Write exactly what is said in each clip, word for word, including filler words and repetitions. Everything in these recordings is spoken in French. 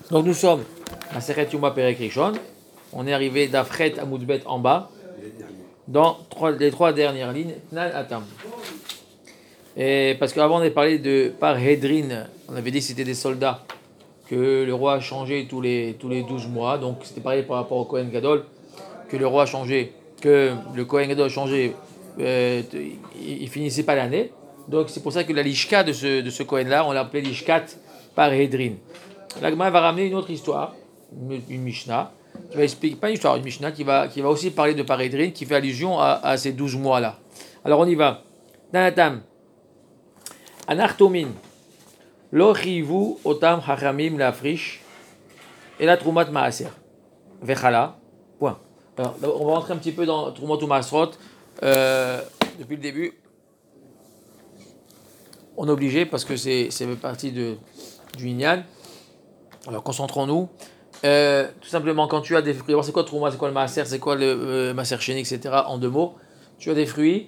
Donc nous sommes à Seret Yuma Perek Rishon. On est arrivé d'Afret à Moudbet en bas, dans trois, les trois dernières lignes, Tnan Atam. Et parce qu'avant on avait parlé de par Hedrin, on avait dit que c'était des soldats, que le roi a changé tous les, tous les douze mois, donc c'était pareil par rapport au Kohen Gadol, que le roi a changé, que le Kohen Gadol a changé, euh, il, il finissait pas l'année. Donc c'est pour ça que la Lishka de ce, de ce Kohen-là, on l'a appelé Lishkat par Hedrin. La Gemara va ramener une autre histoire, une, une Mishnah, qui va expliquer, pas une histoire, une Mishnah, qui va, qui va aussi parler de Parédrine, qui fait allusion à, à ces douze mois-là. Alors on y va. Danatam. Anartomin. Lo chivu otam hachamim la friche. Et la troumat maaser. Vechala. Point. Alors, on va rentrer un petit peu dans troumat ou maasrot. Euh, depuis le début. On est obligé parce que c'est, c'est partie de, du Inyan. Alors concentrons-nous. Euh, tout simplement, quand tu as des fruits, c'est quoi le trouma, c'est quoi le maaser, c'est quoi le euh, maaser chéni, et cetera. En deux mots, tu as des fruits,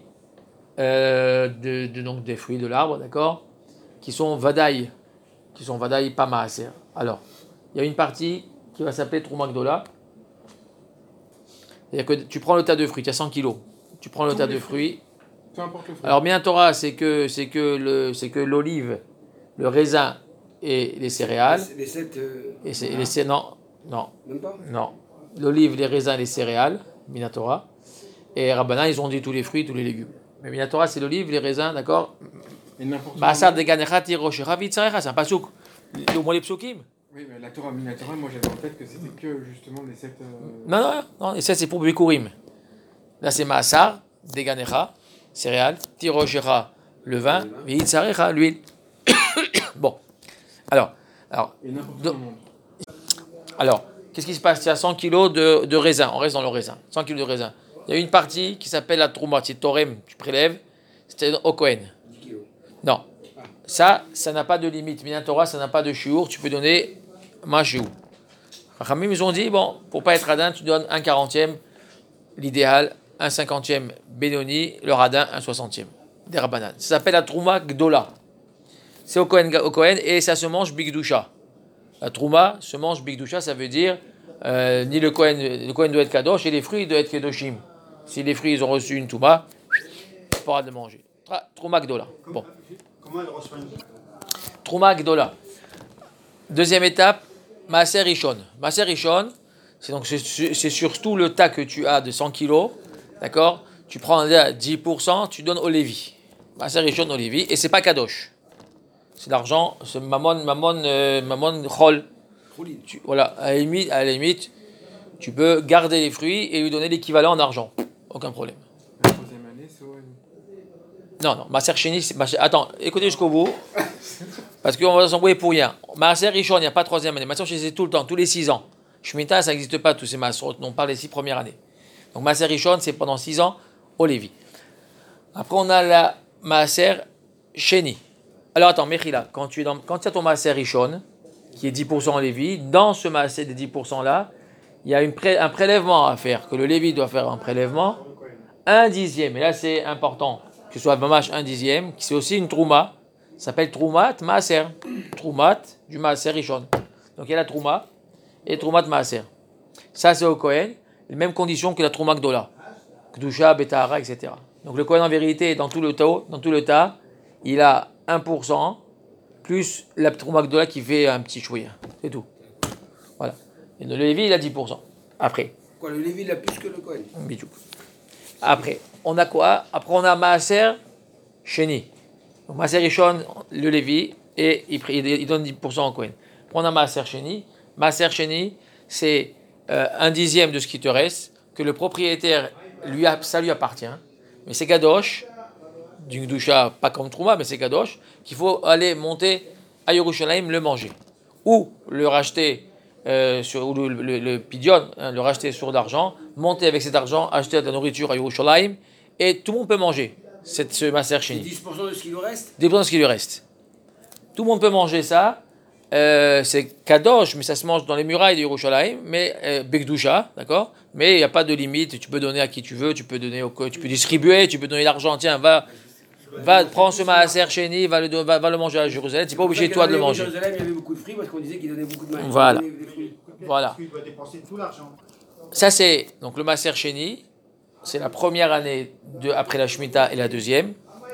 euh, de, de, donc des fruits de l'arbre, d'accord, qui sont vadaï, qui sont vadaï pas maaser. Alors, il y a une partie qui va s'appeler trouma gdola. C'est-à-dire que tu prends le tas de fruits, tu as cent kilos, tu prends le Tous tas de fruits. Peu importe le fruit. Alors, bien Torah, c'est que, c'est que, le, c'est que l'olive, le raisin et les céréales. Les, les sept. Euh, et c'est, ah. les, non, non. Même pas Non. L'olive, les raisins, les céréales, Minatora. Et Rabbanan, ils ont dit tous les fruits, tous les légumes. Mais Minatora, c'est l'olive, les raisins, d'accord. Basar de Ganechati Roshera Vitzarecha, c'est un pasouk. Au moins les psukim. Oui, mais la Torah, Minatora, moi j'avais en tête que c'était que justement les sept. Euh... Non, non, non, les sept c'est pour Bikurim. Là c'est Basar de Ganecha, céréales, Tiroshera, le vin, Vitzarecha, l'huile. Bon. Alors, alors. Et n'importe do... monde. Alors, qu'est-ce qui se passe? Il y a cent kilos de, de raisin, on reste dans le raisin, cent kilos de raisin. Il y a une partie qui s'appelle la trouma, c'est torem, tu prélèves, c'était au Kohen. Non, ça, ça n'a pas de limite. Minan Torah, ça n'a pas de shiur, tu peux donner ma shiur. Rachamim, ils ont dit, bon, pour pas être radin, tu donnes un quarantième, l'idéal, un cinquantième Benoni, le radin, un soixantième. Des Rabbanan. Ça s'appelle la trouma gdola. C'est au Kohen, au Kohen et ça se mange bigdusha. La trouma se mange bigdusha, ça veut dire euh, ni le Kohen, le Kohen doit être kadosh et les fruits doivent être kedoshim. Si les fruits ils ont reçu une touma, il pourra le manger. Trouma gdola. Bon. Comment elle reçoit une Trouma gdola. Deuxième étape, maaser rishon. Maaser rishon, c'est donc c'est, c'est surtout le tas que tu as de cent kilos, d'accord. Tu prends dix pour cent, tu donnes au Lévi. Maaser rishon au Lévi et c'est pas kadosh. C'est l'argent, c'est mamon, mamon, euh, mamon chol. Tu, voilà, à la, limite, à la limite, tu peux garder les fruits et lui donner l'équivalent en argent. Aucun problème. La troisième année, c'est au... Non, non, Maaser Sheni, c'est... Attends, écoutez jusqu'au bout. Parce qu'on va s'embrouiller pour rien. Maaser Rishon, il n'y a pas de troisième année. Maaser Sheni, c'est tout le temps, tous les six ans. Shemitah, ça n'existe pas, tous ces Maaserot, non pas les six premières années. Donc Maaser Rishon, c'est pendant six ans au Lévi. Après, on a la Maaser Sheni. Alors attends, Mechila, quand tu es dans, quand tu as ton maaser Rishon, qui est dix pour cent en Lévi, dans ce maaser des dix pour cent là, il y a une pré, un prélèvement à faire, que le Lévi doit faire un prélèvement, un dixième, et là c'est important, que ce soit mamash un dixième, qui c'est aussi une trouma, ça s'appelle troumat maaser, troumat du maaser Rishon. Donc il y a la trouma et troumat maaser. Ça c'est au Kohen, les mêmes conditions que la trouma gdola, kdusha, betahara, et cetera. Donc le Kohen en vérité, dans tout le tas, dans tout le tas, il a un pour cent plus la trouma gdola qui fait un petit chouïa. C'est tout. Voilà. Et le Lévi, il a dix pour cent. Après. Quoi, le Lévi, il a plus que le Kohen. Bitou. Après, on a quoi? Après, on a Maaser Sheni. Donc, Maaser Rishon, le Lévi, et il, il, il donne dix pour cent au Kohen. Après, on a Maaser Sheni. Maaser Sheni, c'est euh, un dixième de ce qui te reste, que le propriétaire, lui a, ça lui appartient. Mais c'est Gadosh. D'une doucha, pas comme Trouma, mais c'est Kadosh, qu'il faut aller monter à Yerushalayim, le manger. Ou le racheter, euh, sur, ou le, le, le pidion, hein, le racheter sur d'argent, monter avec cet argent, acheter de la nourriture à Yerushalayim, et tout le monde peut manger cette, ce Maaser Sheni. dix pour cent de ce qui lui reste dix pour cent de ce qui lui reste. Tout le monde peut manger ça. Euh, c'est Kadosh, mais ça se mange dans les murailles de Yerushalayim, mais euh, Bekdusha, d'accord. Mais il n'y a pas de limite, tu peux donner à qui tu veux, tu peux donner au, tu peux distribuer, tu peux donner l'argent, tiens, va. va prendre ce maaser chéni, va le, va, va le manger à Jérusalem. C'est pas obligé toi de le manger. À Jérusalem, il y avait beaucoup de fruits parce qu'on disait qu'il donnait beaucoup de mal. Voilà. Il donnait des fruits. Voilà. Il doit dépenser tout l'argent. Ça c'est donc le maaser chéni. C'est la première année de, après la Shemitah et la deuxième.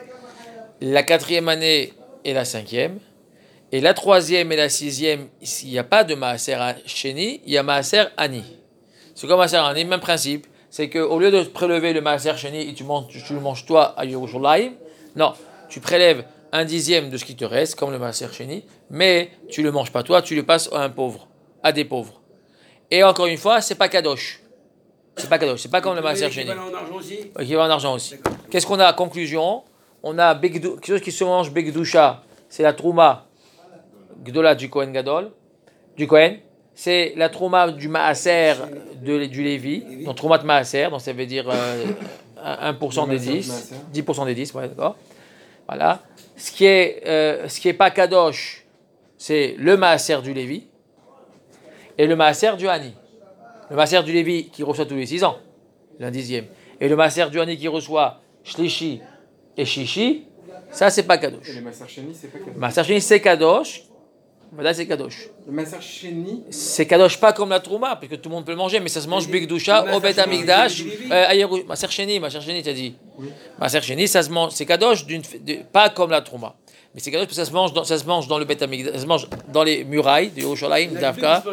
La quatrième année et la cinquième. Et la troisième et la sixième, il n'y a pas de maaser chéni, il y a maaser ani. C'est comme maaser ani, même principe. C'est qu'au lieu de prélever le maaser chéni et tu, manges, tu le manges toi à Yerushalayim, non, tu prélèves un dixième de ce qui te reste, comme le maaser chéni, mais tu ne le manges pas toi, tu le passes à un pauvre, à des pauvres. Et encore une fois, c'est pas kadosh. C'est pas kadosh, c'est pas comme le maaser chéni. Équivalent en argent aussi. Équivalent en argent aussi. Qu'est-ce qu'on a à conclusion? On a begdou, quelque chose qui se mange begdoucha, c'est la trouma gdola du Kohen Gadol, du Kohen. C'est la trouma du maaser de, du Lévi, donc trouma de maaser, donc ça veut dire euh, un pour cent des dix, dix pour cent des dix, ouais, d'accord. Voilà. Ce qui est, euh, ce qui est pas kadosh, c'est le maaser du Lévi et le maaser du Hani. Le maaser du Lévi qui reçoit tous les six ans, l'un dixième, et le maaser du Hani qui reçoit shlishi et shishi, ça c'est pas kadosh. Et le maaser chéni, c'est pas kadosh. Le maaser chéni c'est kadosh. Voilà, c'est kadosh. Le maaser chéni, c'est kadosh pas comme la trouma, parce que tout le monde peut le manger, mais ça se mange bigdoucha, au bet amigdash, à Yerushalayim. Maaser chéni, maaser chéni, t'as dit. Maaser chéni, ça se mange, c'est kadosh, d'une, de, pas comme la trouma. Mais c'est kadosh parce que ça se mange dans, ça se mange dans le bet amigdash, ça se mange dans les murailles de Yerushalayim, d'Avka.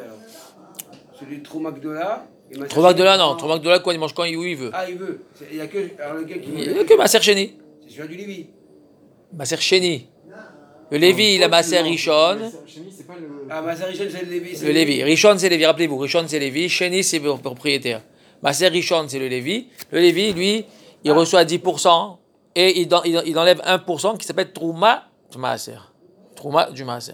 Celui de Trouma Gdola. Trouma Gdola, non. Trouma Gdola, quoi, il mange quand où il veut. Ah, il veut. Il n'y a que, alors, le gars qui il n'y a que maaser chéni. C'est celui du Lévi. Maaser chéni. Le Lévi, il a maaser Rishon. Ah, maaser Rishon, c'est le Lévi. Le Lévi. Rishon, c'est Lévi. Rappelez-vous, Rishon, c'est Lévi. Chéni, c'est le propriétaire. Maaser Rishon, c'est le Lévi. Le Lévi, lui, il reçoit dix pour cent et il, il, il enlève un pour cent qui s'appelle Trouma du maaser. Trouma du maaser.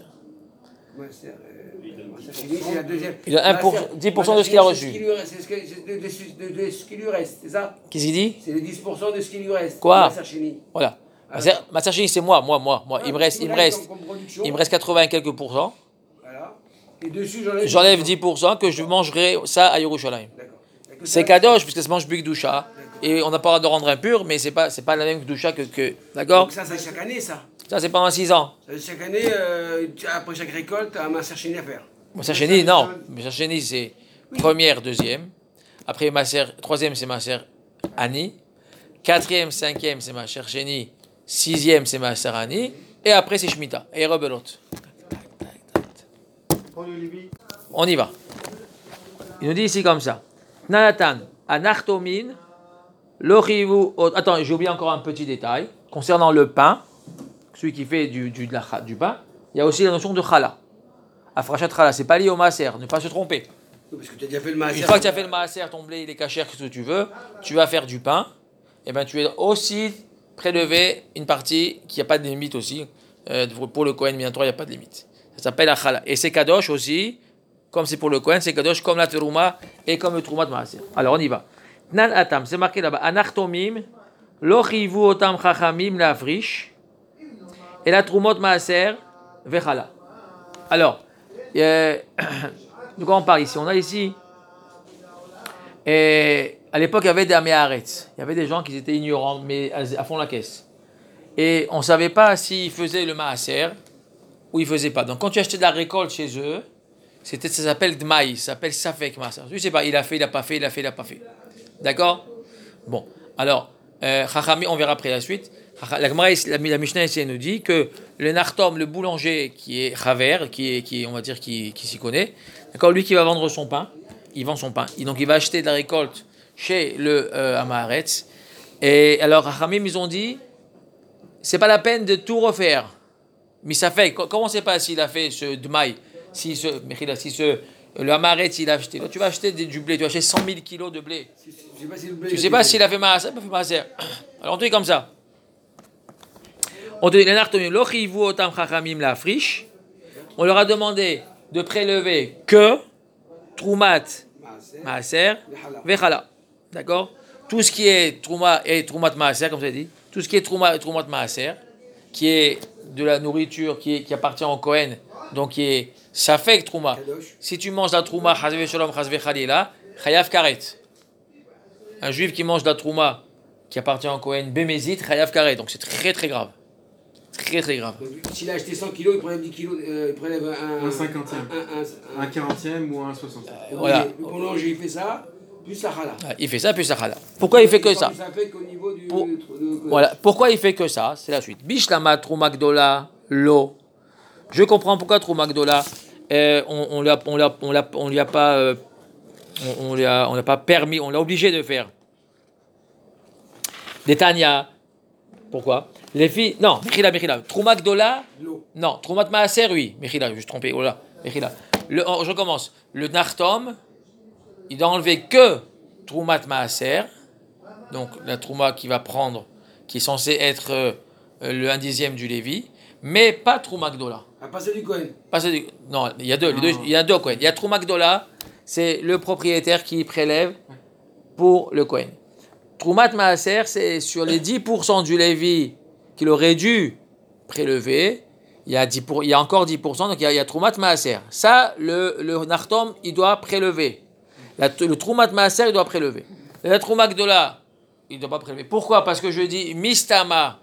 Il a un pour, dix pour cent de ce qu'il a reçu. C'est ce, que, de, de, de, de ce qui lui reste, c'est ça? Qu'est-ce qu'il dit? C'est les dix pour cent de ce qui lui reste. Quoi? Voilà. Maaser chéni, c'est moi, moi, moi. moi. Ah, il me reste, il me reste, il me reste quatre-vingts et quelques pourcents. Voilà. Et dessus, j'enlève, j'enlève dix pour cent que je mangerai ça à Yerushalayim. C'est kadosh puisque ça mange bigdoucha et on n'a pas le droit de rendre impur, mais c'est pas, c'est pas la même gdoucha que, que, d'accord? Donc ça, c'est chaque année, ça. Ça, c'est pendant six ans. Chaque année, euh, après chaque récolte, tu as un maaser chéni à faire. Maaser chéni, non. Maaser chéni, c'est première, deuxième. Après, maaser, troisième, c'est maaser ani. Quatrième, cinquième, c'est maaser chéni. Sixième, c'est maaser ani. Et après, c'est shmita. Et rebelot. On y va. Il nous dit ici comme ça. Nanatan, anachtomin, lochivu. Attends, j'ai oublié encore un petit détail. Concernant le pain, celui qui fait du, du, de la, du pain, il y a aussi la notion de challah. Afrachat challah, c'est pas lié au maaser, ne pas se tromper. Oui, parce que tu as déjà fait le maaser. Une fois que tu as fait le maaser, ton blé, il est caché, ce que tu veux, tu vas faire du pain, et bien tu es aussi prélevé une partie qui n'a pas de limite aussi. Euh, pour le Kohen, bien sûr, il n'y a pas de limite. Ça s'appelle la challah. Et c'est kadosh aussi, comme c'est pour le Kohen, c'est kadosh comme la terouma et comme le trouma de maaser. Alors on y va. Nan atam, c'est marqué là-bas. Anachtomim, lo chivu otam chachamim la friche. Et la troumot maaser vechala. Alors, euh, de quoi on parle ici? On a ici, et à l'époque, il y avait des améharetz. Il y avait des gens qui étaient ignorants, mais à fond la caisse. Et on ne savait pas s'ils faisaient le maaser ou ils ne faisaient pas. Donc, quand tu achetais de la récolte chez eux, c'était, ça s'appelle dmaï, ça s'appelle safek maaser. Je ne sais pas, il a fait, il n'a pas fait, il a fait, il n'a pas fait. D'accord? Bon, alors, euh, Chachami, on verra après la suite. La, la, la Mishnah ici nous dit que le nartom, le boulanger qui est chaver, qui est, qui est, on va dire, qui, qui s'y connaît, d'accord, lui qui va vendre son pain, il vend son pain. Et donc il va acheter de la récolte chez le euh, Amaharetz. Et alors Rachamim, ils ont dit, c'est pas la peine de tout refaire. Mais ça fait, comment on sait pas s'il a fait ce dmaï, si ce, si ce le Amaharetz il a acheté. Là, tu vas acheter du blé, tu vas acheter cent mille kilos de blé. Je sais pas si le blé, tu sais pas s'il a fait maaser, pas fait maaser. Alors on te dit comme ça. On leur a demandé de prélever que Troumat, Maaser, Vechala. D'accord? Tout ce qui est Trouma et Troumat Maaser, comme ça dit, tout ce qui est Trouma et Troumat Maaser, qui est de la nourriture qui, est, qui appartient au Kohen, donc qui est Safek Trouma. Si tu manges la Trouma, Chazve Shalom, Chazve Khalila, Chayav Karet. Un juif qui mange la Trouma qui appartient au Kohen, Bémézit, Chayav Karet. Donc c'est très très grave. Très très grave. Donc, s'il a acheté cent kilos, il prélève dix kilos, euh, il prélève un... Un cinquantième. Un, un, un, Un quarantième ou un soixantième. Euh, voilà. Plus prolonge, il fait ça, plus ça chala. Ah, il fait ça, puis ça chala. Pourquoi il fait que ça? Ça fait qu'au niveau du... Pour- du- du- Voilà. Pourquoi il fait que ça? C'est la suite. Bishlama Troumagdola, l'eau. Je comprends pourquoi Troumagdola, euh, on, on, l'a, on, l'a, on, l'a, on lui a pas, euh, on, on lui a, on l'a pas permis, on l'a obligé de faire. Des Tanya. Pourquoi? Les filles, non, Mechila, Mechila. Troumagdola, L'eau. non. Troumat Maaser, oui. Mechila, je me suis trompé. Oh là, Mechila. Le, oh, je recommence. Le Nartom, il doit enlever que Troumat Maaser, donc la Trouma qui va prendre, qui est censée être euh, le un dixième du Lévi, mais pas Trouma Gdola. À passer du Cohen. Pas celui- non, il y a deux, les deux, il y a deux Kohen. Il y a Trouma Gdola, c'est le propriétaire qui prélève pour le Kohen. Troumat Maaser, c'est sur les dix pour cent du Lévi qu'il aurait dû prélever, il y a, dix pour, il y a encore dix pour cent, donc il y a, il y a Troumat Maaser. Ça, le, le Nartom, il doit prélever. La, le Troumat Maaser, il doit prélever. La Trouma Gdola, il ne doit pas prélever. Pourquoi? Parce que je dis Mistama,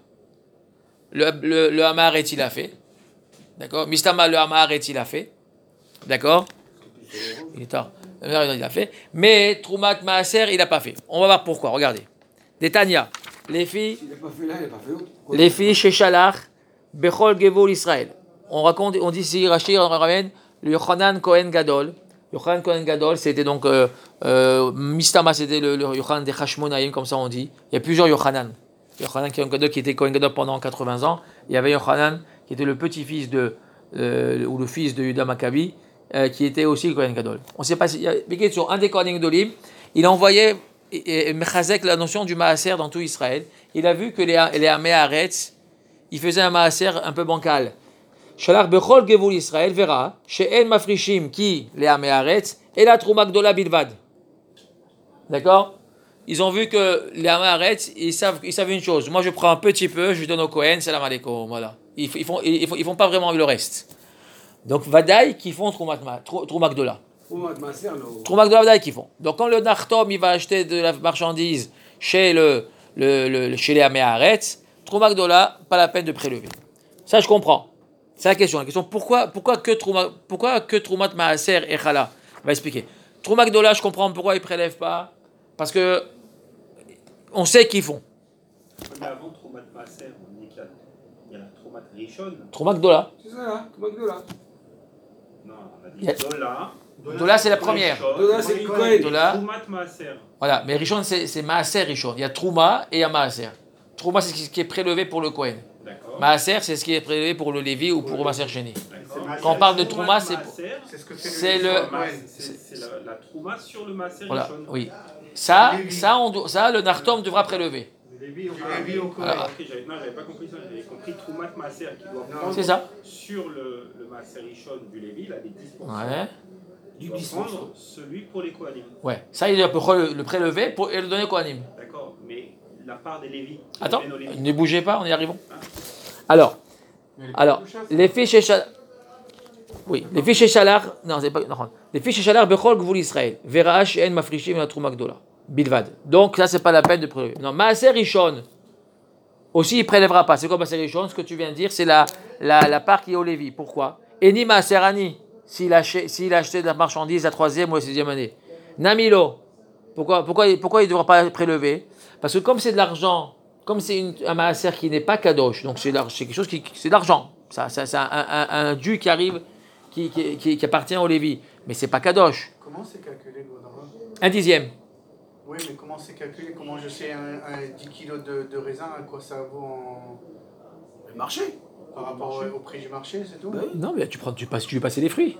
le, le, le Hamaret, il a fait. D'accord? Mistama, le Hamaret, il a fait. D'accord? Il est tard. Le Hamaret, il a fait. Mais Troumat Maaser, il n'a pas fait. On va voir pourquoi. Regardez. Des Tanya. Les filles. Il n'a pas fait là, il n'a pas fait l'autre. Les filles chez Shalach, Bechol Gevol Israël. On raconte, on dit ici, Rachid, on ramène le Yochanan Kohen Gadol. Yochanan Kohen Gadol, c'était donc euh, euh, Mistama, c'était le, le Yochanan des Hashmonaïm, comme ça on dit. Il y a plusieurs Yochanan. Yochanan Kohen Gadol qui était Kohen Gadol pendant quatre-vingts ans. Il y avait Yochanan qui était le petit-fils de, euh, ou le fils de Yuda Maccabi, euh, qui était aussi Kohen Gadol. On ne sait pas si, il y a, sur un des Kohen Gadolim, il envoyait et, et Mechazek la notion du Maaser dans tout Israël. Il a vu que les, les Amé Haaretz, ils faisaient un Maaser un peu bancal. Shalach bechol gevul Israël verra she'en mafrishim ki les Amé Haaretz et la Trouma Gdola bilvad. D'accord? Ils ont vu que les Amé Haaretz, ils savent, ils savent une chose. Moi, je prends un petit peu, je donne au Kohen, salam alaikum. Voilà. Ils, ils font, ils, font, ils font pas vraiment le reste. Donc, Vadaï qui font Trouma Gdola. Trouma Gdola Vadaï qui font. Donc, quand le Nartom il va acheter de la marchandise chez le, le, le chez les Amé Haaretz, Trouma Gdola, pas la peine de prélever. Ça, je comprends. C'est la question. La question, pourquoi, pourquoi que Trouma, pourquoi que Troumat Maaser et Chala? On va expliquer. Trouma Gdola, je comprends pourquoi ils ne prélèvent pas. Parce que on sait qu'ils font. Mais avant Troumat Maaser, on dit qu'il y a, il y a la Troumat Rishon. Trouma Gdola. C'est ça là, Trouma Gdola. Non, on a dit Il y a- Dola. Dola, c'est la première. Dola, c'est du Cohen. Dola. Troumat Maaser. Voilà, mais Rishon, c'est, c'est Maaser Rishon. Il y a Trouma et il y a Maaser. Trouma, c'est ce qui est prélevé pour le Kohen. D'accord. Maaser, c'est ce qui est prélevé pour le Lévi ou pour le Maaser Sheni. D'accord. Quand on parle de Trouma, c'est pour- Maaser, C'est ce que fait C'est le. le- Trouma, c'est- c'est la, la Trouma sur le Maaser Voilà, Rishon. oui. Ça, ça, on doit- ça, le Nartom devra prélever. Lévi au Ah, Lévi au Cohen. Voilà. ok, j'avais, non, j'avais pas compris ça. J'avais compris Troumat Maaser qui doit prendre C'est ça. sur le, le Maaser Rishon du Lévi, il a des dix pour cent. Ouais. Il doit prendre celui pour les Kohanim. Ouais. Ça, il doit le, le prélever pour, et le donner au Kohanim. D'accord, mais la part des Lévis. Attends, qui reviennent aux Lévis. ne bougez pas, on y arrivons. Alors, Mais les alors, Pédouchas, les fiches chez Shalach. Oui, les fiches chez Shalach. Non, c'est pas. Non, les fiches chez Shalach, Bechol Gvul Israël. Verach en mafrishim la Trouma Gdola. Bilvad. Donc, ça, c'est pas la peine de prélever. Non, Maaser Rishon. Aussi, il prélèvera pas. C'est quoi Maaser Rishon? Ce que tu viens de dire, c'est la, la, la part qui est au Lévi. Pourquoi? Et ni Maaser Ani. S'il a, acheté, s'il a acheté de la marchandise la troisième ou la sixième année. Namilo. Pourquoi, pourquoi, pourquoi il ne devra pas prélever? Parce que comme c'est de l'argent, comme c'est une, un maaser qui n'est pas kadosh, donc c'est, c'est quelque chose qui, c'est de l'argent. Ça, ça, c'est un, un, un dû qui arrive, qui, qui, qui, qui appartient au Lévi. Mais c'est pas kadosh. Comment c'est calculé, Gaudin? Un dixième. Oui, mais comment c'est calculé? Comment je sais un, un dix kilos de, de raisin, à quoi ça vaut en... Le marché. par rapport au, au prix du marché, c'est tout? Bah oui. Non, mais tu prends, tu passes, tu veux passer les fruits.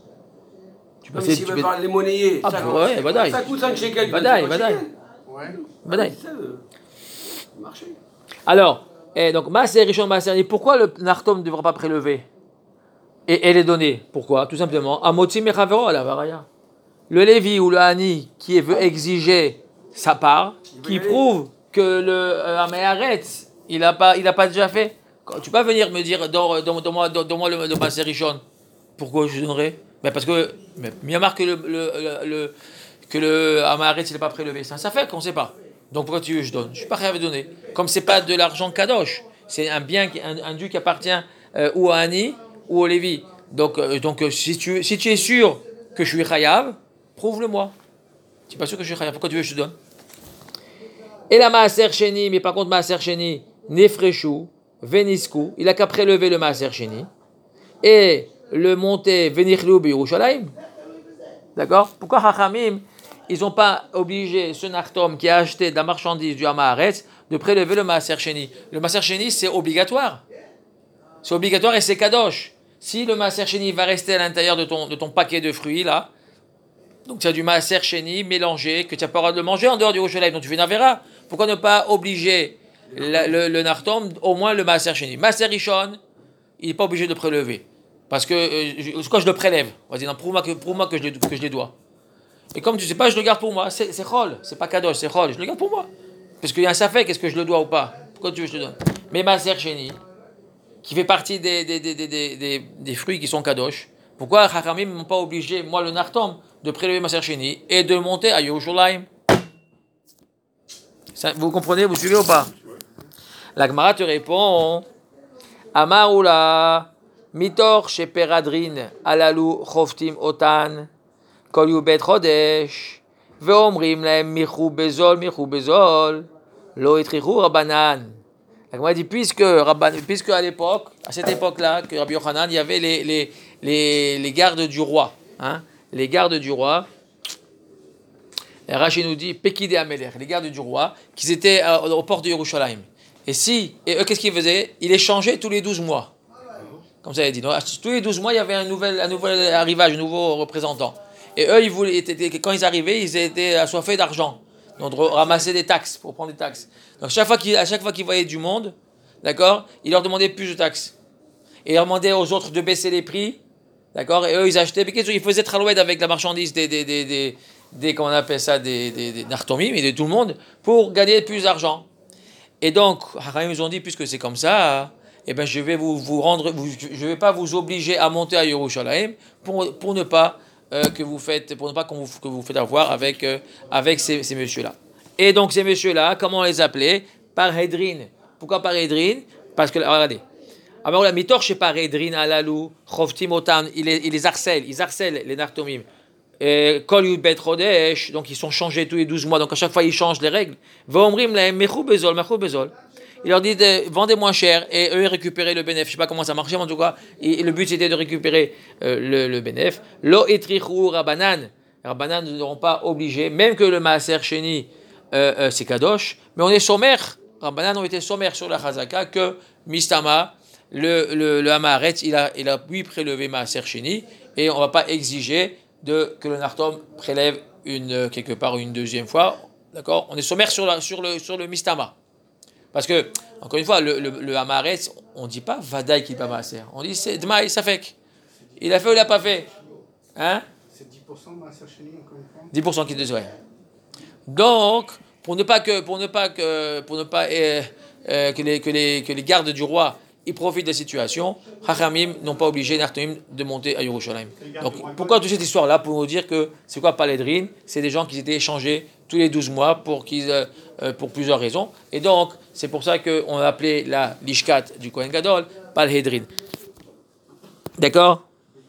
Tu Non, mais passes, s'il tu veut fais- faire les monnayer, Ah, ça, bah ouais, badaï. ça coûte cinq shekels. Badaï, cinq badaï. shekels. Ouais. Badaï. C'est ça, le le marché. Alors, eh, donc, Maaser Rishon, Maaser Ani, pourquoi le Nartom ne devra pas prélever et, et les donner? Pourquoi? Tout simplement, Amotzi Mechavero à la Varaya. Le Lévi ou le Hani qui veut exiger sa part, qui prouve que le euh, Amé Haaretz, il n'a pas, il a pas déjà fait. Quand- Tu peux pas venir me dire, donne- donne- donne-moi donne, donne-moi le, le Maaser Rishon. Pourquoi je donnerais? Mais parce que, mais, mieux marque que le, le, le, le- que le Amé Haaretz, il n'est pas prélevé. Ça, ça fait qu'on ne sait pas. Donc pourquoi tu veux que je donne? Je suis pas capable de donner. Comme c'est pas de l'argent kadosh, c'est un bien, qui- un, un dû qui appartient euh, ou à Annie ou au Lévi. Donc, euh, donc euh, si, tu, si tu es sûr que je suis chayav, prouve-le-moi. Tu n'es pas sûr que je suis chayav, pourquoi tu veux que je te donne? Et la maaser sheni, mais par contre maaser sheni, nefreshu, venisku, il a qu'à prélever le maaser sheni et le monter venichlu b'Yerushalayim. D'accord? Pourquoi Chachamim, ils n'ont pas obligé ce nartom qui a acheté de la marchandise du Hamaharetz de prélever le maaser sheni? Le maaser sheni, c'est obligatoire. C'est obligatoire et c'est kadosh. Si le maaser sheni va rester à l'intérieur de ton, de ton paquet de fruits, là, donc tu as du maaser sheni mélangé, que tu n'as pas le droit de le manger en dehors du Yerushalayim, donc tu fais une avera. Pourquoi ne pas obliger la, le, le nartom, au moins le maaser sheni? Maaser rishon, il n'est pas obligé de le prélever. Parce que euh, je, quand je le prélève, on va dire, non, prouve-moi que, prouve-moi que, je, que je les dois. Et comme tu ne sais pas, je le garde pour moi. C'est, c'est chol, c'est pas kadosh, c'est chol, je le garde pour moi. Parce qu'il y a un safek, est-ce que je le dois ou pas? Pourquoi tu veux que je te donne? Mais maaser sheni, qui fait partie des, des, des, des, des, des, des fruits qui sont kadosh, pourquoi Chachamim ne m'ont pas obligé, moi le nartom, de prélever maaser sheni et de monter à Yerushalayim? Vous comprenez, vous suivez ou pas? La Gemara te répond, Amaoula, mitor sheperadrin alalu choftim otan, kol yubet chodesh, veomrim lahem michu bezol, michu bezol, lo etrichu rabanan. La Gemara dit, puisque, puisque à l'époque, à cette époque-là, que Rabbi Yochanan, il y avait les, les, les, les gardes du roi, hein, les gardes du roi. Rashi nous dit Pekidé Amelech, les gardes du roi, qui étaient euh, au port de Yerushalayim. Et si, et eux, qu'est-ce qu'ils faisaient? Ils échangeaient tous les douze mois. Comme ça, il dit. Donc, tous les douze mois, il y avait un nouvel, un nouvel arrivage, un nouveau représentant. Et eux, ils voulaient, quand ils arrivaient, ils étaient assoiffés d'argent. Donc, de ramasser des taxes, pour prendre des taxes. Donc, chaque fois qu'ils, à chaque fois qu'ils voyaient du monde, d'accord, ils leur demandaient plus de taxes. Et ils leur demandaient aux autres de baisser les prix, d'accord, et eux, ils achetaient. Ils faisaient traloued avec la marchandise des, des, des, des des, comment on appelle ça, des, des, des nartomim et de tout le monde, pour gagner plus d'argent. Et donc, Hachamim nous ont dit, puisque c'est comme ça, eh ben, je vais vous, vous rendre, vous, je vais pas vous obliger à monter à Yerushalayim pour, pour ne pas euh, que vous faites, pour ne pas qu'on vous, que vous faites avoir avec, euh, avec ces, ces messieurs-là. Et donc, ces messieurs-là, comment on les appelait? Par Hedrin. Pourquoi par Hedrin? Parce que, regardez, alors la mitor chez par Hedrin alalou, choftim otan, ils les, ils les harcèlent, ils harcèlent les nartomim. Et kol yubet chodesh, donc ils sont changés tous les douze mois, donc à chaque fois ils changent les règles. Vomrim lahem mechou bezol, mechou bezol. Il leur dit de, vendez moins cher et eux récupérer le bénéfice. Je sais pas comment ça marchait, mais en tout cas, et, et le but c'était de récupérer euh, le, le bénéfice. Lo etrichou rabanan, rabanan ne seront pas obligés, même que le maaser sheni euh, euh, c'est kadosh, mais on est sommer. Rabanan ont été sommaires sur la chazaka que mistama, le le, le Hamaharetz, il a il a pu prélever maaser sheni et on va pas exiger de, que le nartom prélève une, quelque part une deuxième fois, d'accord? On est sommaire sur, la, sur, le, sur le mistama. Parce que, encore une fois, le, le, le Hamaharetz, on ne dit pas Vadaï qui pas maaser. On dit c'est Dmaï Safek. Il a fait ou il n'a pas fait? Hein? C'est dix pour cent maaser sheni, encore une fois. dix pour cent qui te ouais. Donc, pour ne pas que, pour ne pas que, pour ne pas euh, euh, que, les, que, les, que les gardes du roi ils profitent de la situation, Chachamim n'ont pas obligé Nartomim de monter à Yerushalayim. Donc pourquoi toute cette histoire-là? Pour nous dire que c'est quoi Palédrine? C'est des gens qui étaient échangés tous les douze mois pour, qu'ils, euh, pour plusieurs raisons. Et donc c'est pour ça qu'on a appelé la Lishkat du Kohen Gadol Palédrine. D'accord?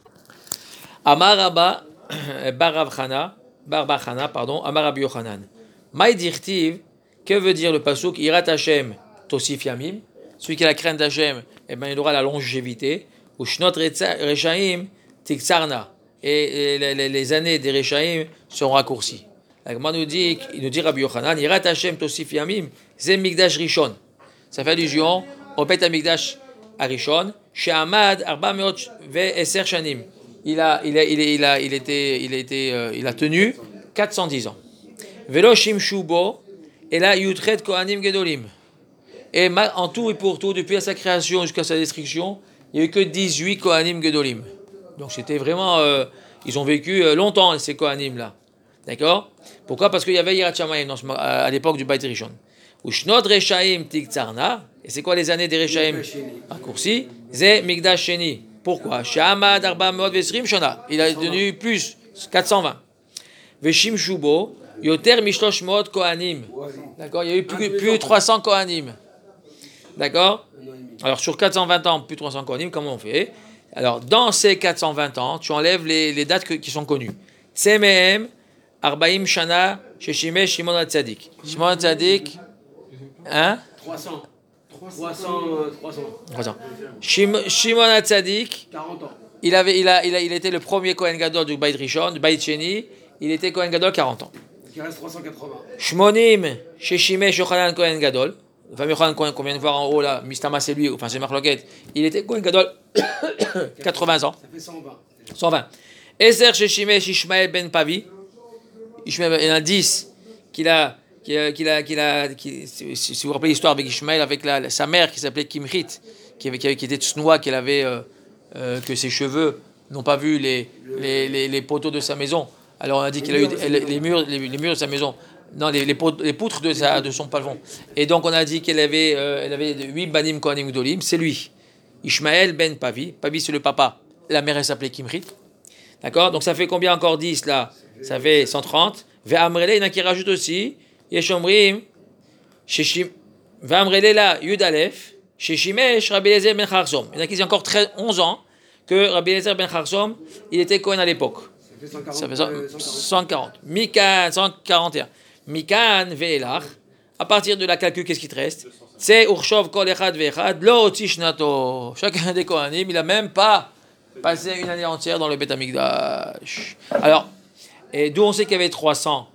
Amar Rabba Bar Rav Chana, Bar Bar Chana, pardon, Amar Rabbi Yochanan. Maï dirtiv, que veut dire le pasuk Irat Hashem Tosif Yamim? Celui qui a la crainte d'Hachem, eh ben, il aura la longévité. Ou Shnot Rechaim Tiktsarna. Et les, les, les années des Rechaim seront raccourcies. La Gemara nous dit, il nous dit Rabbi Yochanan, Irat Hashem Tosif Yamim, Zem Mikdash Rishon. Ça fait allusion au Beth HaMikdash Arishon, chez Ahmad Arba Meot Ve'eser Shanim. Il a, il a, il a, il a, il était, il a été, euh, il a tenu quatre cent dix ans. Velo Shimshu Bo, et là Yutret Kohanim Gedolim. Et en tout et pour tout, depuis sa création jusqu'à sa destruction, il n'y a eu que dix-huit Kohanim Gedolim. Donc c'était vraiment, euh, ils ont vécu euh, longtemps ces Kohanim là, d'accord? Pourquoi? Parce qu'il y avait Yirat Shamayim à l'époque du Beit Rishon. Ou Shnot Rechaim Tiktsarna. Et c'est quoi les années des Rechaim raccourcis? Ze Mikdash Sheni. Pourquoi? Il a tenu plus, quatre cent vingt. Veshim Shubo, Yoter Mishlosh Mod Kohanim. D'accord, il y a eu plus, plus de trois cents Kohanim. D'accord. Alors sur quatre cent vingt ans, plus de trois cents Kohanim, comment on fait? Alors dans ces quatre cent vingt ans, tu enlèves les, les dates que, qui sont connues. Tsemehem, Arbaim Shana, Sheshime, Shimon HaTzadik. Shimon HaTzadik, hein? trois cents. trois cents. trois cents. trois cents. Shim- Shimon HaTzadik, quarante ans. il, avait, il, a, il, a, il était le premier Kohen Gadol du Beit Rishon, du Beit Sheni. Il était Kohen Gadol quarante ans. Il reste trois cent quatre-vingts. Shmonim, Sheshime, Shochanan Kohen Gadol. Le fameux Yochanan Kohen qu'on vient de voir en haut là, Mistama c'est lui, enfin c'est Marc Loquet. Il était Kohen Gadol quatre-vingts ans. Ça fait cent vingt. cent vingt. Ezer Sheshime, Ishmael Ben Pavi. Ishmael, il y en a dix qu'il a, qu'il a, qu'il a, qu'il a qui, si, si vous vous rappelez l'histoire avec Ishmael, avec la, sa mère qui s'appelait Kimrit, qui, avait, qui, avait, qui était tsnoua, qu'elle avait, euh, euh, que ses cheveux n'ont pas vu les, les, les, les poteaux de sa maison. Alors on a dit qu'il a eu les, les, murs, les, les murs de sa maison. Non, les, les, pot- les poutres de, sa, de son pavillon. Et donc on a dit qu'elle avait, euh, elle avait huit banim kohanim gdolim, c'est lui. Ishmael ben Pavi. Pavi c'est le papa. La mère elle s'appelait Kimrit. D'accord. Donc ça fait combien encore dix là? Ça fait cent trente. Ve'amrele, il y en a qui rajoutent aussi. Yeshomrim. Sheshim. Ve'amrele là, Yud Aleph. Sheshimesh Rabbi Eliezer ben Charsom. Il y en a qui disent encore treize, onze ans que Rabbi Eliezer ben Charsom, il était Kohen à l'époque. Ça fait cent quarante. Mikan, cent quarante et un. Mikan ve'elach. À partir de la calcul, qu'est-ce qui te reste? C'est Urshov kol echad ve'echad lo tishnato. Chacun des Kohanim, il n'a même pas passé une année entière dans le Beth Amikdash. Alors, et d'où on sait qu'il y avait trois cents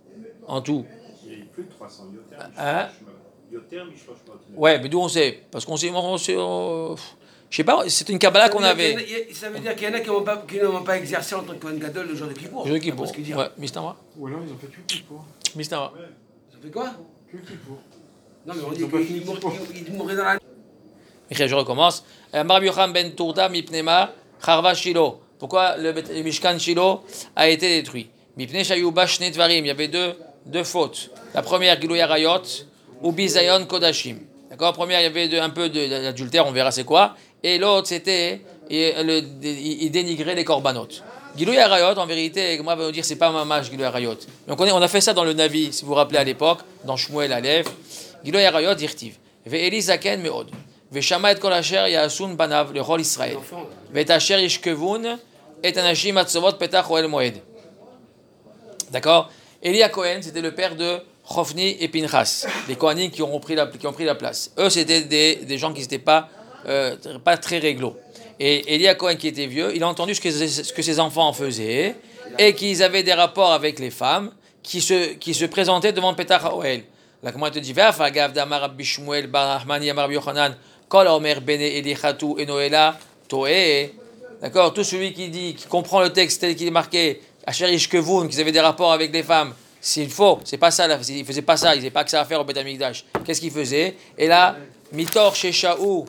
en tout? Il y a eu plus de trois cents. Yoter, Hein? Yoter, Mishlosh Mot. Ouais, mais d'où on sait? Parce qu'on sait, on sait, euh, je sais pas, c'est une Kabbalah qu'on avait. Ça veut dire qu'il y en a qui n'ont pas, qui n'ont pas exercé en tant que Kohen Gadol le jour de Kippour. Je veux qu'il pour. Parce qu'il dit- Ouais, Mistama. Ou alors ils ont fait tout pour. Mistama. Ça fait quoi? Que pour. Non, mais on Ils dit ont pas fini qu'il mourrait- Kippour. il mourrait dans la. Michel, je recommence. Rabbi Yochanan ben Tourda mipnema Charva Shilo. Pourquoi le, le Mishkan Shilo a été détruit? Mipne Shayuba Shne Dvarim. Il y avait deux, deux fautes. La première, Gilui Arayot, ou Bizayon Kodashim. D'accord? La première, il y avait de- un peu de- d'adultère, on verra c'est quoi. Et l'autre, c'était, et le- il il dénigrait les korbanot. Gilui Arayot, en vérité, moi, va nous dire, c'est pas mamage Gilui Arayot. Donc on, est- on a fait ça dans le Navi, si vous vous rappelez à l'époque, dans Shmuel Aleph. Gilui Arayot, dirtiv. Ve'eli Zaken Meod. Ve'shama et kol asher ya'asun banav, le rol Israël. Ve'et asher yishkevun, et anashim atzovot petach oel moed. D'accord? Elia Cohen, c'était le père de Chofni et Pinchas, les Kohanim qui ont pris la, qui ont pris la place. Eux, c'était des, des gens qui n'étaient pas, euh, pas très réglo. Et Elia Cohen, qui était vieux, il a entendu ce que, ce que ses enfants en faisaient et qu'ils avaient des rapports avec les femmes qui se, qui se présentaient devant Petach Haoel. Là, comment il te dit? Va'afagav d'amar Rabbi Shmuel bar Nachmani amar Rabbi Yochanan kol omer bene Elichatu et Noéla toé. D'accord? Tout celui qui dit, qui comprend le texte tel qu'il est marqué, Asher Ishkevun, qu'ils avaient des rapports avec les femmes, s'il faut, c'est pas ça, là, ils faisaient pas ça, ils n'avaient pas que ça à faire au Beth Amikdash. Qu'est-ce qu'ils faisaient? Et là, Mitor Sheshaou,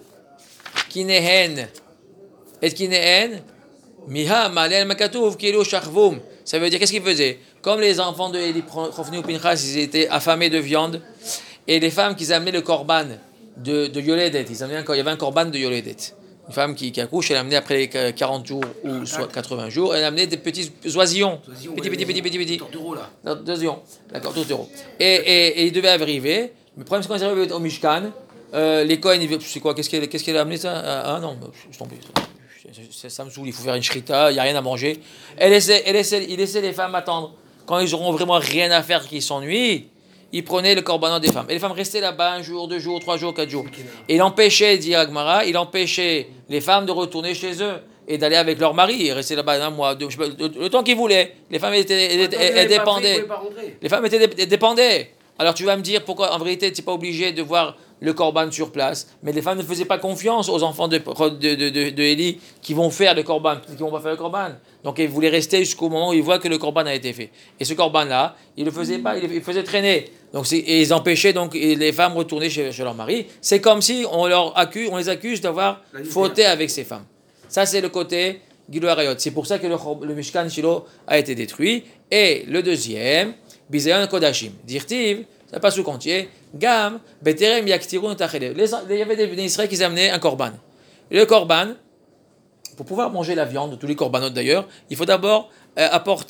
Kinehen, et Kinehen, Miha Malel Makatouv, Kilo Shachvoum. Ça veut dire, qu'est-ce qu'ils faisaient? Comme les enfants de Eli, Chofni ou Pinchas, ils étaient affamés de viande, et les femmes qui amenaient le korban de, de Yoledet, ils amenaient un, il y avait un korban de Yoledet. Une femme qui, qui accouche, elle amenait après les quarante jours ou soit quatre-vingts jours, elle amenait des petits oisillons. Oisillons, Petits, ouais, petits, petits, petits, petits. Tortureaux, là. Non, oisillons. D'accord, tourtereaux. Et, et, et ils devaient arriver. Le problème, c'est quand ils arrivaient au Mishkan, euh, les Kohen, ils c'est quoi? Qu'est-ce qu'elle, qu'est-ce qu'elle a amené ça? Ah non, je tombe. Ça, ça me saoule, il faut faire une shrita, il n'y a rien à manger. Elle laissait, elle laissait, il laissait les femmes attendre. Quand ils auront vraiment rien à faire, qu'ils s'ennuient, il prenait le korbanot des femmes. Et les femmes restaient là-bas un jour, deux jours, trois jours, quatre jours. Et il empêchait, dit Agmara, il empêchait les femmes de retourner chez eux et d'aller avec leur mari et rester là-bas un mois, deux, le, le temps qu'ils voulaient. Les femmes étaient, elles, elles, elles dépendaient. Les femmes étaient elles dépendaient. Alors tu vas me dire pourquoi, en vérité, tu n'es pas obligé de voir le korban sur place. Mais les femmes ne faisaient pas confiance aux enfants de, de, de, de, de Élie qui vont faire le korban, qui ne vont pas faire le korban. Donc ils voulaient rester jusqu'au moment où ils voient que le korban a été fait. Et ce korban-là, ils ne le faisaient pas, ils le faisaient traîner. Donc et ils empêchaient donc les femmes de retourner chez, chez leur mari. C'est comme si on, leur accuse, on les accuse d'avoir fauté avec ces femmes. Ça, c'est le côté Gilui Arayot. C'est pour ça que le, le Mishkan Shilo a été détruit. Et le deuxième, Bizayon Kodashim. Dirtiv, ça passe au comptier. Gam, Beterem Yaktirun Tachelev. Il y avait des Israéliens qui amenaient un korban. Le korban, pour pouvoir manger la viande, tous les corbanotes d'ailleurs, il faut d'abord euh, apporter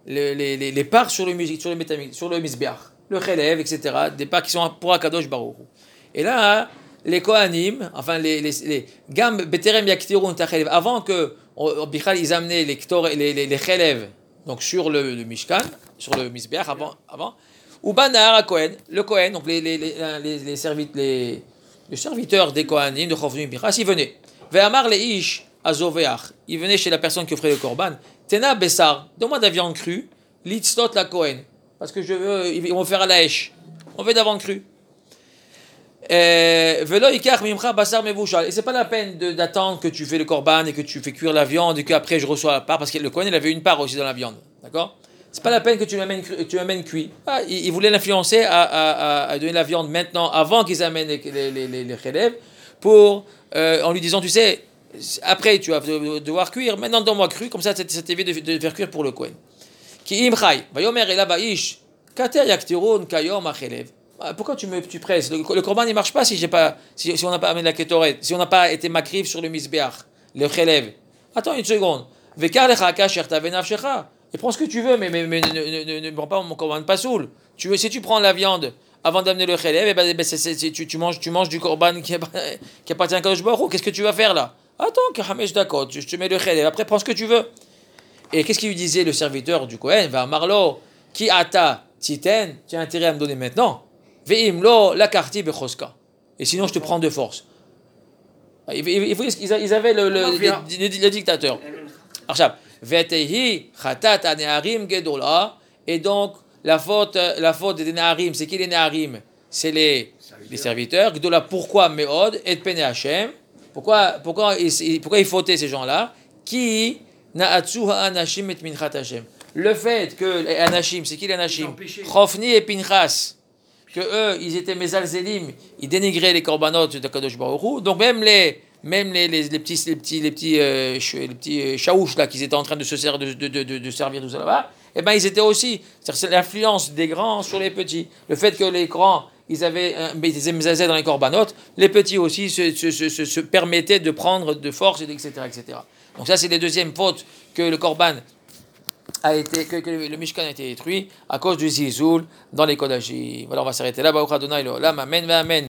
les, les, les, les parts sur le musique, sur le métamique, sur le misbeach, le chelev, et cetera. Des parts qui sont pour Akadosh Baruch Hu. Et là, les Kohanim, enfin les les les gam beterem yaktirun tachelev, avant que on, Bichal, ils amenaient les ktor, les les, les chelev, donc sur le, le mishkan, sur le misbeach avant avant. Ou banar à Kohen, le Kohen, donc les les les les, les, servit, les, les serviteurs des Kohanim de Chovnim Bichas, ils venaient. Ve'amar leish azoveach, ils venaient chez la personne qui offrait le korban. Tena bessar, donne-moi de la viande crue, litztot la Kohen, parce que je veux, ils vont faire à la hache. On veut de la viande crue. Velo ikach mimcha basar mevushal. Et c'est pas la peine de, d'attendre que tu fais le korban et que tu fais cuire la viande et qu'après je reçois la part, parce que le Kohen il avait une part aussi dans la viande, d'accord? C'est pas la peine que tu l'amènes, tu l'amènes cuit. Ah, il, il voulait l'influencer à, à, à, à donner la viande maintenant, avant qu'ils amènent les les les, les chelev, pour euh, en lui disant, tu sais, après tu vas devoir cuire, maintenant donne-moi cru, comme ça ça t'évite de, de faire cuire pour le Kohen. Ki imchai, vayomer ela baish, kater yaktirun kayom achelev. Pourquoi tu me tu presses? Le, le korban il marche pas si j'ai pas si, si on n'a pas amené la ketoret, si on n'a pas été makriv sur le misbeach, le chelev. Attends une seconde. Vekar lecha kasher tavenafshecha. Et prends ce que tu veux, mais mais, mais ne, ne, ne, ne prends pas mon korban pas saoul. Tu veux si tu prends la viande avant d'amener le chelev, et ben, ben c'est, c'est, c'est, tu, tu manges tu manges du korban qui, qui appartient à Kadosh Baruch Hu. Qu'est-ce que tu vas faire là? Attends, kahamesh dakot, je te mets le chelev. Après prends ce que tu veux. Et qu'est-ce qu'il lui disait le serviteur du Kohen? Va marlo ki ata titen, tu as intérêt à me donner maintenant. Ve'imlo la karti bechoska. Et sinon, je te prends de force. Ils avaient le, le, le, le, le dictateur. Alors, ve'tehi chatat aneharim gedola. Et donc, la faute, la faute des neharim, c'est qui les neharim? C'est les, les serviteurs. Gedola, pourquoi meod et pene Hashem? Pourquoi, pourquoi, ils, pourquoi ils fautaient ces gens-là? Qui na'atsu ha'anashim et minchat Hashem. Le fait que les anashim, c'est qui les anashim? Chofni et Pinchas. Que eux, ils étaient mezalzelim, ils dénigraient les corbanotes de Kadosh Baruch Hu. Donc même les, même les, les, les petits, les petits, les petits, euh, les petits chaouches là, qu'ils étaient en train de se servir de, de, de, de servir tout ça là-bas, eh ben ils étaient aussi, c'est l'influence des grands sur les petits. Le fait que les grands, ils avaient des mezalzel dans les corbanotes, les petits aussi se, se, se, se, se permettaient de prendre de force, et cetera, et cetera. Donc ça, c'est les deuxièmes fautes que le korban a été, que, que le Mishkan a été détruit à cause du Zizoul dans les Kodashim. Voilà, on va s'arrêter là. Baruch Adonai L'Olam. Amen, amen.